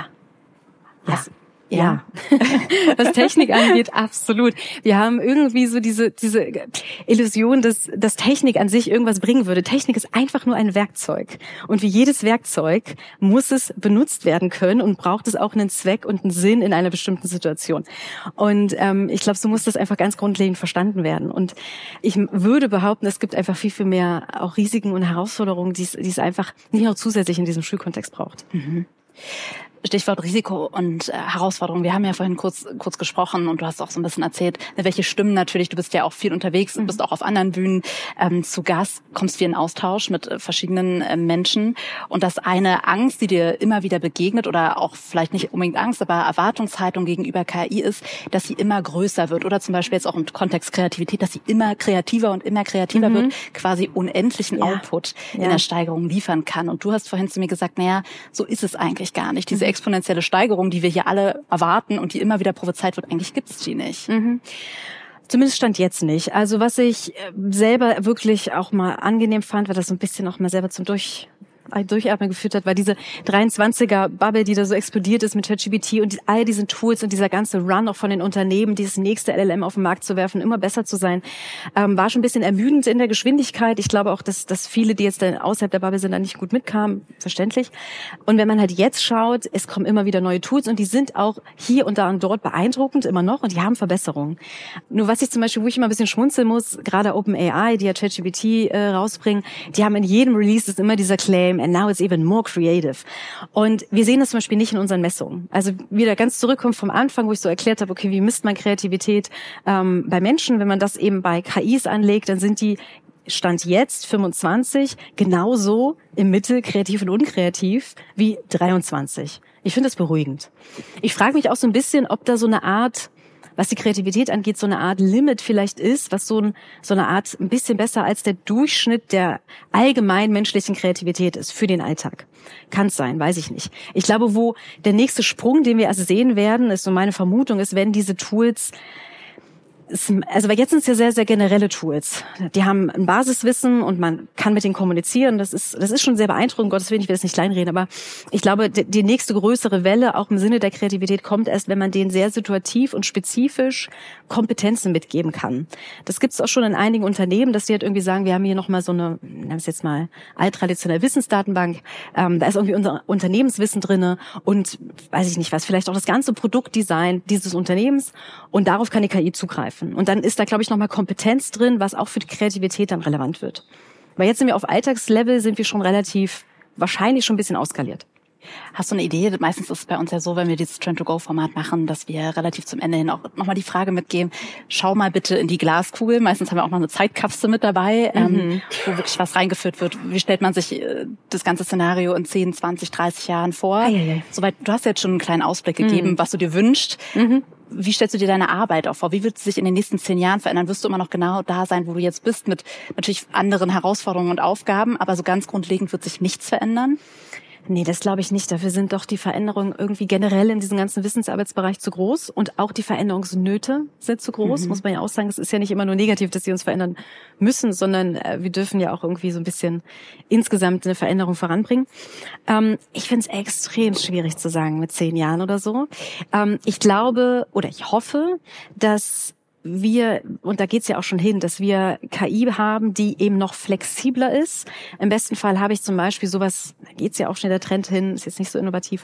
Ja. Was Technik angeht, absolut. Wir haben irgendwie so diese Illusion, dass Technik an sich irgendwas bringen würde. Technik ist einfach nur ein Werkzeug. Und wie jedes Werkzeug muss es benutzt werden können und braucht es auch einen Zweck und einen Sinn in einer bestimmten Situation. Und ich glaube, so muss das einfach ganz grundlegend verstanden werden. Und ich würde behaupten, es gibt einfach viel, viel mehr auch Risiken und Herausforderungen, die es einfach nicht noch zusätzlich in diesem Schulkontext braucht. Mhm. Stichwort Risiko und Herausforderungen. Wir haben ja vorhin kurz gesprochen und du hast auch so ein bisschen erzählt, welche Stimmen natürlich, du bist ja auch viel unterwegs und bist auch auf anderen Bühnen zu Gast, kommst viel in Austausch mit verschiedenen Menschen. Und das eine Angst, die dir immer wieder begegnet oder auch vielleicht nicht unbedingt Angst, aber Erwartungshaltung gegenüber KI ist, dass sie immer größer wird oder zum Beispiel jetzt auch im Kontext Kreativität, dass sie immer kreativer und immer kreativer wird, quasi unendlichen Output in der Steigerung liefern kann. Und du hast vorhin zu mir gesagt, naja, so ist es eigentlich gar nicht. Diese exponentielle Steigerung, die wir hier alle erwarten und die immer wieder prophezeit wird, eigentlich gibt's die nicht. Zumindest stand jetzt nicht. Also was ich selber wirklich auch mal angenehm fand, weil das so ein bisschen auch mal selber zum Durchatmen geführt hat, war diese 23er-Bubble, die da so explodiert ist mit ChatGPT und all diesen Tools und dieser ganze Run auch von den Unternehmen, dieses nächste LLM auf den Markt zu werfen, immer besser zu sein, war schon ein bisschen ermüdend in der Geschwindigkeit. Ich glaube auch, dass viele, die jetzt dann außerhalb der Bubble sind, da nicht gut mitkamen, verständlich. Und wenn man halt jetzt schaut, es kommen immer wieder neue Tools und die sind auch hier und da und dort beeindruckend immer noch und die haben Verbesserungen. Nur was ich zum Beispiel, wo ich immer ein bisschen schmunzeln muss, gerade OpenAI, die ja ChatGPT rausbringen, die haben in jedem Release ist immer dieser Claim, and now it's even more creative. Und wir sehen das zum Beispiel nicht in unseren Messungen. Also wieder ganz zurückkommt vom Anfang, wo ich so erklärt habe, okay, wie misst man Kreativität bei Menschen? Wenn man das eben bei KIs anlegt, dann sind die Stand jetzt 25 genauso im Mittel kreativ und unkreativ wie 23. Ich finde das beruhigend. Ich frage mich auch so ein bisschen, ob da so eine Art, was die Kreativität angeht, so eine Art Limit vielleicht ist, was so eine Art ein bisschen besser als der Durchschnitt der allgemein menschlichen Kreativität ist für den Alltag. Kann es sein, weiß ich nicht. Ich glaube, wo der nächste Sprung, den wir also sehen werden, ist so meine Vermutung, ist, wenn diese Tools, also weil jetzt sind es ja sehr, sehr generelle Tools. Die haben ein Basiswissen und man kann mit denen kommunizieren. Das ist schon sehr beeindruckend. Gottes Willen, ich will das nicht kleinreden, aber ich glaube, die nächste größere Welle, auch im Sinne der Kreativität, kommt erst, wenn man denen sehr situativ und spezifisch Kompetenzen mitgeben kann. Das gibt es auch schon in einigen Unternehmen, dass die halt irgendwie sagen, wir haben hier nochmal so eine, nennen wir es jetzt mal, alttraditionelle Wissensdatenbank. Da ist irgendwie unser Unternehmenswissen drinne und weiß ich nicht was, vielleicht auch das ganze Produktdesign dieses Unternehmens und darauf kann die KI zugreifen. Und dann ist da, glaube ich, nochmal Kompetenz drin, was auch für die Kreativität dann relevant wird. Weil jetzt sind wir auf Alltagslevel, sind wir schon wahrscheinlich schon ein bisschen auskaliert. Hast du eine Idee? Meistens ist es bei uns ja so, wenn wir dieses Trend-to-Go-Format machen, dass wir relativ zum Ende hin auch nochmal die Frage mitgeben, schau mal bitte in die Glaskugel. Meistens haben wir auch noch eine Zeitkapsel mit dabei, wo wirklich was reingeführt wird. Wie stellt man sich das ganze Szenario in 10, 20, 30 Jahren vor? Soweit, du hast jetzt schon einen kleinen Ausblick gegeben, was du dir wünschst. Wie stellst du dir deine Arbeit auch vor? Wie wird sie sich in den nächsten 10 Jahren verändern? Wirst du immer noch genau da sein, wo du jetzt bist, mit natürlich anderen Herausforderungen und Aufgaben, aber so ganz grundlegend wird sich nichts verändern? Nee, das glaube ich nicht. Dafür sind doch die Veränderungen irgendwie generell in diesem ganzen Wissensarbeitsbereich zu groß und auch die Veränderungsnöte sind zu groß, muss man ja auch sagen. Es ist ja nicht immer nur negativ, dass sie uns verändern müssen, sondern wir dürfen ja auch irgendwie so ein bisschen insgesamt eine Veränderung voranbringen. Ich finde es extrem schwierig zu sagen mit 10 Jahren oder so. Ich glaube oder ich hoffe, dass wir, und da geht's ja auch schon hin, dass wir KI haben, die eben noch flexibler ist. Im besten Fall habe ich zum Beispiel sowas, da geht's ja auch schon der Trend hin, ist jetzt nicht so innovativ,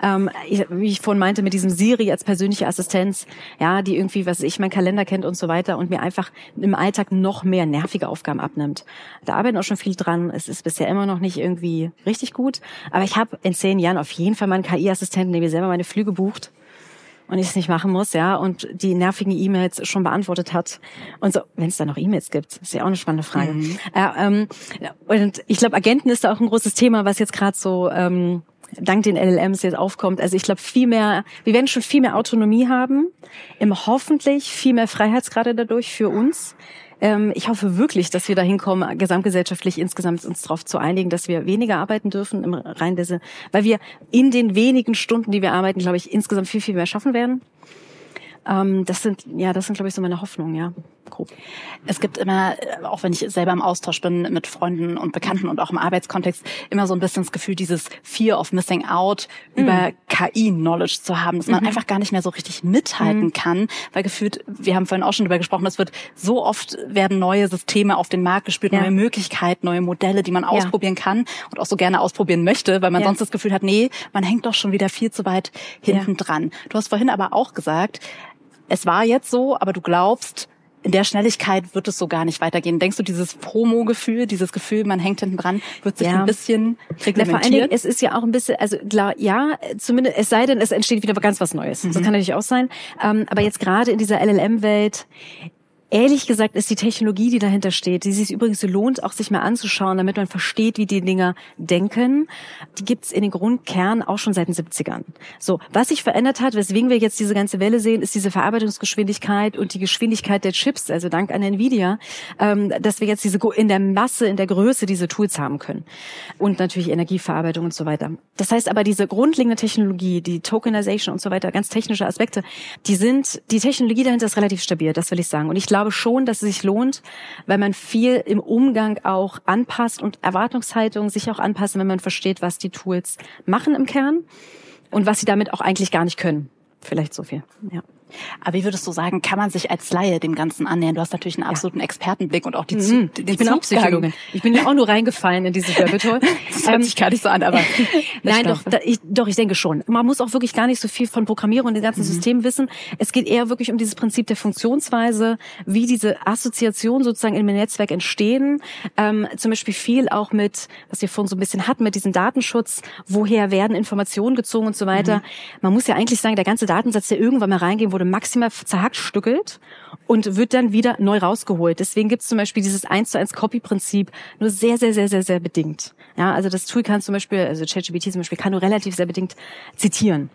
wie ich vorhin meinte, mit diesem Siri als persönliche Assistenz, ja, die irgendwie, was ich, meinen Kalender kennt und so weiter und mir einfach im Alltag noch mehr nervige Aufgaben abnimmt. Da arbeiten auch schon viel dran. Es ist bisher immer noch nicht irgendwie richtig gut, aber ich habe in 10 Jahren auf jeden Fall meinen KI-Assistenten, der mir selber meine Flüge bucht und ich es nicht machen muss, ja, und die nervigen E-Mails schon beantwortet hat und so, wenn es da noch E-Mails gibt, ist ja auch eine spannende Frage. Und ich glaube, Agenten ist da auch ein großes Thema, was jetzt gerade so dank den LLMs jetzt aufkommt. Also ich glaube wir werden schon viel mehr Autonomie haben, hoffentlich viel mehr Freiheitsgrade dadurch für uns. Ich hoffe wirklich, dass wir dahin kommen, gesamtgesellschaftlich insgesamt uns darauf zu einigen, dass wir weniger arbeiten dürfen im rein weil wir in den wenigen Stunden, die wir arbeiten, glaube ich, insgesamt viel, viel mehr schaffen werden. Das sind, glaube ich, so meine Hoffnungen, ja, grob. Es gibt immer, auch wenn ich selber im Austausch bin mit Freunden und Bekannten und auch im Arbeitskontext, immer so ein bisschen das Gefühl, dieses Fear of Missing Out über KI-Knowledge zu haben, dass man einfach gar nicht mehr so richtig mithalten kann, weil gefühlt, wir haben vorhin auch schon darüber gesprochen, so oft werden neue Systeme auf den Markt gespürt, neue Möglichkeiten, neue Modelle, die man ausprobieren kann und auch so gerne ausprobieren möchte, weil man sonst das Gefühl hat, nee, man hängt doch schon wieder viel zu weit hinten dran. Du hast vorhin aber auch gesagt, es war jetzt so, aber du glaubst, in der Schnelligkeit wird es so gar nicht weitergehen. Denkst du, dieses FOMO-Gefühl, dieses Gefühl, man hängt hinten dran, wird sich ein bisschen reglementieren? Vor allen Dingen, es ist ja auch ein bisschen, also klar, zumindest, es sei denn, es entsteht wieder ganz was Neues. Das kann natürlich auch sein. Aber jetzt gerade in dieser LLM-Welt, ehrlich gesagt, ist die Technologie, die dahinter steht, die sich übrigens lohnt, auch sich mal anzuschauen, damit man versteht, wie die Dinger denken. Die gibt's in den Grundkern auch schon seit den 70ern. So, was sich verändert hat, weswegen wir jetzt diese ganze Welle sehen, ist diese Verarbeitungsgeschwindigkeit und die Geschwindigkeit der Chips, also dank an Nvidia, dass wir jetzt in der Masse, in der Größe diese Tools haben können. Und natürlich Energieverarbeitung und so weiter. Das heißt aber, diese grundlegende Technologie, die Tokenization und so weiter, ganz technische Aspekte, die Technologie dahinter ist relativ stabil, das will ich sagen. Und ich glaube schon, dass es sich lohnt, weil man viel im Umgang auch anpasst und Erwartungshaltung sich auch anpassen, wenn man versteht, was die Tools machen im Kern und was sie damit auch eigentlich gar nicht können. Vielleicht so viel, ja. Aber wie würdest du sagen, kann man sich als Laie dem Ganzen annähern? Du hast natürlich einen absoluten Expertenblick und auch den Ich bin auch Psychologin. Ich bin ja auch nur reingefallen in dieses Rabbit Hole. Das hört sich gar nicht so an, aber... Nein, ich denke schon. Man muss auch wirklich gar nicht so viel von Programmierung und den ganzen Systemen wissen. Es geht eher wirklich um dieses Prinzip der Funktionsweise, wie diese Assoziationen sozusagen in dem Netzwerk entstehen. Zum Beispiel viel auch mit, was wir vorhin so ein bisschen hatten, mit diesem Datenschutz. Woher werden Informationen gezogen und so weiter. Man muss ja eigentlich sagen, der ganze Datensatz, der irgendwann mal reingehen, wurde maximal zerhackstückelt und wird dann wieder neu rausgeholt. Deswegen gibt es zum Beispiel dieses 1:1 Copy-Prinzip nur sehr, sehr, sehr, sehr, sehr bedingt. Ja, also das Tool kann zum Beispiel, also ChatGPT zum Beispiel, kann nur relativ sehr bedingt zitieren.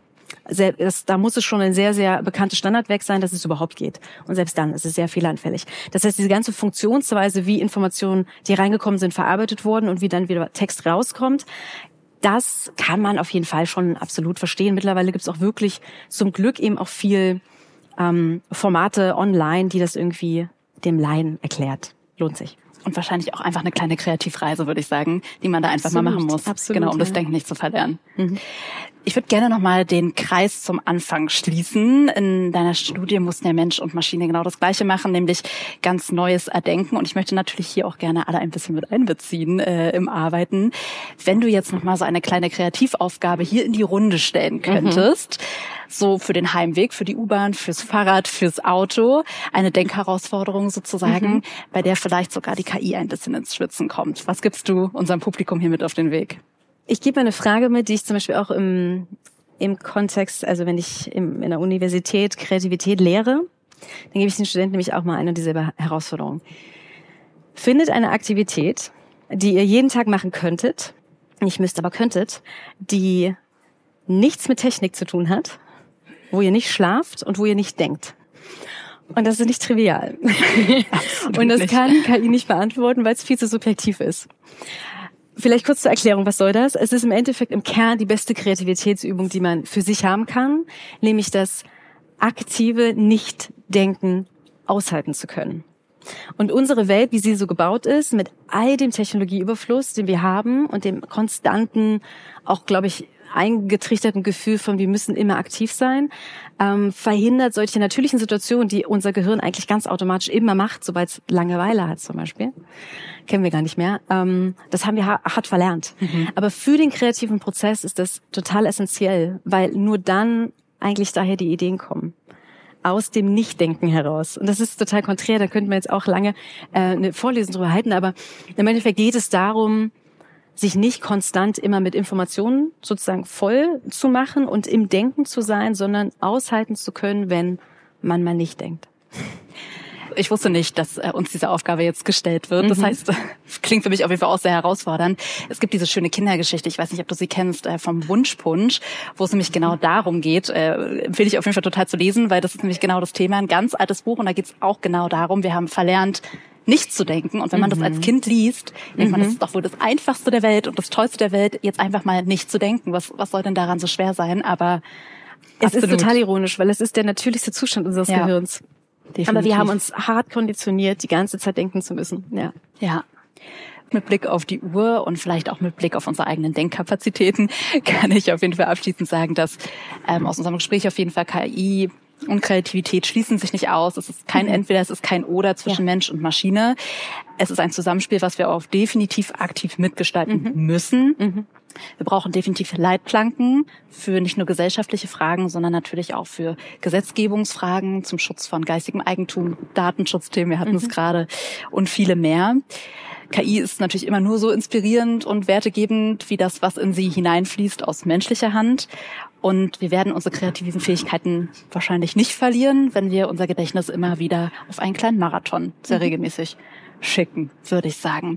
Da muss es schon ein sehr, sehr bekanntes Standardwerk sein, dass es überhaupt geht. Und selbst dann ist es sehr fehleranfällig. Das heißt, diese ganze Funktionsweise, wie Informationen, die reingekommen sind, verarbeitet wurden und wie dann wieder Text rauskommt, das kann man auf jeden Fall schon absolut verstehen. Mittlerweile gibt es auch wirklich zum Glück eben auch viel Formate online, die das irgendwie dem Laien erklärt. Lohnt sich. Und wahrscheinlich auch einfach eine kleine Kreativreise, würde ich sagen, die man da einfach mal machen muss. Absolut, genau, um das Denken nicht zu verlernen. Ich würde gerne nochmal den Kreis zum Anfang schließen. In deiner Studie mussten ja Mensch und Maschine genau das Gleiche machen, nämlich ganz Neues erdenken. Und ich möchte natürlich hier auch gerne alle ein bisschen mit einbeziehen im Arbeiten. Wenn du jetzt nochmal so eine kleine Kreativaufgabe hier in die Runde stellen könntest, so für den Heimweg, für die U-Bahn, fürs Fahrrad, fürs Auto, eine Denkherausforderung sozusagen, bei der vielleicht sogar die KI ein bisschen ins Schwitzen kommt. Was gibst du unserem Publikum hier mit auf den Weg? Ich gebe eine Frage mit, die ich zum Beispiel auch im Kontext, also wenn ich in der Universität Kreativität lehre, dann gebe ich den Studenten nämlich auch mal eine dieser Herausforderungen. Findet eine Aktivität, die ihr jeden Tag machen könntet, nicht müsst, aber könntet, die nichts mit Technik zu tun hat, wo ihr nicht schlaft und wo ihr nicht denkt. Und das ist nicht trivial. Und das kann KI nicht beantworten, weil es viel zu subjektiv ist. Vielleicht kurz zur Erklärung, was soll das? Es ist im Endeffekt im Kern die beste Kreativitätsübung, die man für sich haben kann, nämlich das aktive Nicht-Denken aushalten zu können. Und unsere Welt, wie sie so gebaut ist, mit all dem Technologieüberfluss, den wir haben und dem konstanten, auch, glaube ich, eingetrichterten Gefühl von, wir müssen immer aktiv sein, verhindert solche natürlichen Situationen, die unser Gehirn eigentlich ganz automatisch immer macht, sobald es Langeweile hat zum Beispiel. Kennen wir gar nicht mehr. Das haben wir hart verlernt. Aber für den kreativen Prozess ist das total essentiell, weil nur dann eigentlich daher die Ideen kommen. Aus dem Nichtdenken heraus. Und das ist total konträr, da könnten wir jetzt auch lange eine Vorlesung drüber halten, aber im Endeffekt geht es darum, sich nicht konstant immer mit Informationen sozusagen voll zu machen und im Denken zu sein, sondern aushalten zu können, wenn man mal nicht denkt. ich wusste nicht, dass uns diese Aufgabe jetzt gestellt wird. Das heißt, klingt für mich auf jeden Fall auch sehr herausfordernd. Es gibt diese schöne Kindergeschichte, ich weiß nicht, ob du sie kennst, vom Wunschpunsch, wo es nämlich genau darum geht. Empfehle ich auf jeden Fall total zu lesen, weil das ist nämlich genau das Thema. Ein ganz altes Buch und da geht es auch genau darum, wir haben verlernt, nicht zu denken. Und wenn man das als Kind liest, denkt man, das ist doch wohl das Einfachste der Welt und das Tollste der Welt, jetzt einfach mal nicht zu denken. Was soll denn daran so schwer sein? Aber es ist total ironisch, weil es ist der natürlichste Zustand unseres Gehirns. Definitiv. Aber wir haben uns hart konditioniert, die ganze Zeit denken zu müssen. Ja. Mit Blick auf die Uhr und vielleicht auch mit Blick auf unsere eigenen Denkkapazitäten kann ich auf jeden Fall abschließend sagen, dass aus unserem Gespräch auf jeden Fall KI und Kreativität schließen sich nicht aus. Es ist kein Entweder, es ist kein Oder zwischen Mensch und Maschine. Es ist ein Zusammenspiel, was wir auch definitiv aktiv mitgestalten müssen. Wir brauchen definitiv Leitplanken für nicht nur gesellschaftliche Fragen, sondern natürlich auch für Gesetzgebungsfragen zum Schutz von geistigem Eigentum, Datenschutzthemen, wir hatten es gerade, und viele mehr. KI ist natürlich immer nur so inspirierend und wertegebend wie das, was in sie hineinfließt aus menschlicher Hand. Und wir werden unsere kreativen Fähigkeiten wahrscheinlich nicht verlieren, wenn wir unser Gedächtnis immer wieder auf einen kleinen Marathon sehr regelmäßig schicken, würde ich sagen.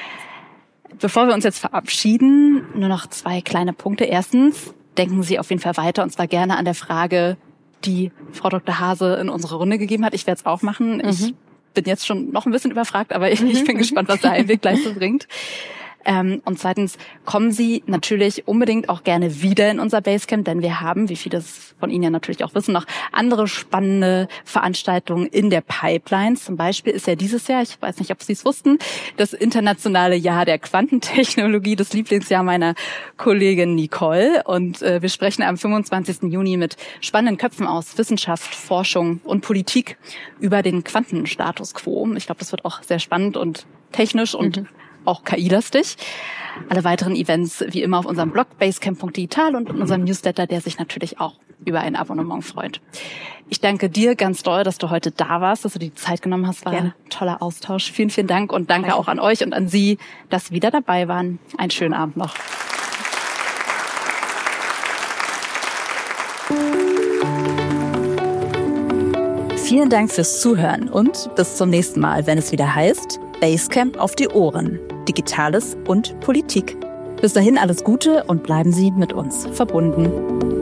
Bevor wir uns jetzt verabschieden, nur noch 2 kleine Punkte. Erstens, denken Sie auf jeden Fall weiter, und zwar gerne an der Frage, die Frau Dr. Hase in unsere Runde gegeben hat. Ich werde es auch machen. Ich bin jetzt schon noch ein bisschen überfragt, aber ich bin gespannt, was der Einweg gleich so bringt. Und zweitens, kommen Sie natürlich unbedingt auch gerne wieder in unser Basecamp, denn wir haben, wie viele es von Ihnen ja natürlich auch wissen, noch andere spannende Veranstaltungen in der Pipeline. Zum Beispiel ist ja dieses Jahr, ich weiß nicht, ob Sie es wussten, das internationale Jahr der Quantentechnologie, das Lieblingsjahr meiner Kollegin Nicole. Und wir sprechen am 25. Juni mit spannenden Köpfen aus Wissenschaft, Forschung und Politik über den Quantenstatus quo. Ich glaube, das wird auch sehr spannend und technisch und auch KI-lastig. Alle weiteren Events wie immer auf unserem Blog basecamp.digital und in unserem Newsletter, der sich natürlich auch über ein Abonnement freut. Ich danke dir ganz doll, dass du heute da warst, dass du dir die Zeit genommen hast. War ein toller Austausch. Vielen, vielen Dank und danke auch an euch und an Sie, dass Sie wieder dabei waren. Einen schönen Abend noch. Vielen Dank fürs Zuhören und bis zum nächsten Mal, wenn es wieder heißt Basecamp auf die Ohren. Digitales und Politik. Bis dahin alles Gute und bleiben Sie mit uns verbunden.